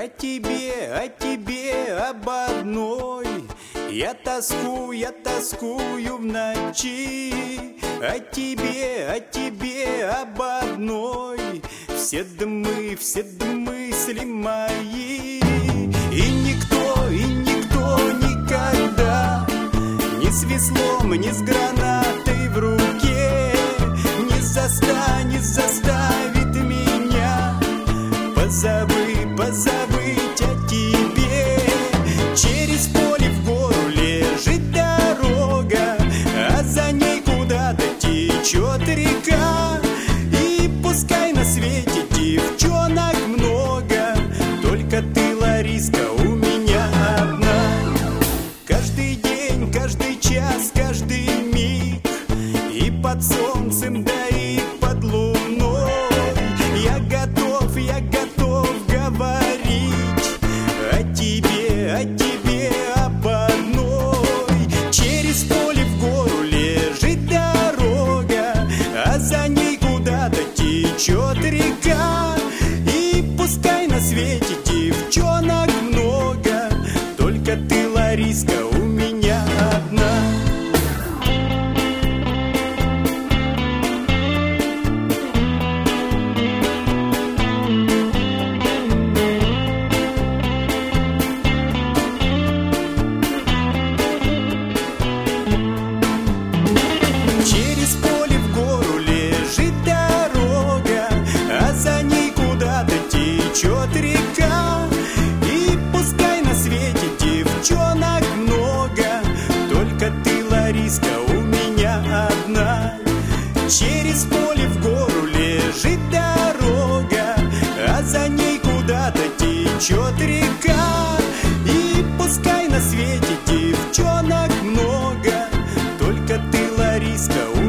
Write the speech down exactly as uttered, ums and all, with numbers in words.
тебе, о тебе, об одной. Я тоскую, я тоскую в ночи. О тебе, о тебе, об одной. Все дымы, все мысли мои. И никто, и никто никогда ни с веслом, ни с гранатой в руке не застанет, заставит меня позабыть, позабыть о тебе. Через поле в гору лежит дорога, а за ней куда-то течет река. И пускай на свете девчонок много, только ты, Лариска, у меня одна. Каждый день, каждый час, каждый миг, и под солнцем, да и под луной я готов, я готов говорить о тебе, о тебе, об одной. Через поле в гору лежит дорога, а за ней куда-то течет река. И пускай на свете девчонок много, только ты, Лариска, у меня одна. Через поле в гору лежит дорога, а за ней куда-то течет река. И пускай на свете девчонок много, только ты, Лариска, у меня одна. Через поле в гору лежит дорога, а за ней куда-то течет река. И пускай на свете девчонок много, только ты, Лариска, у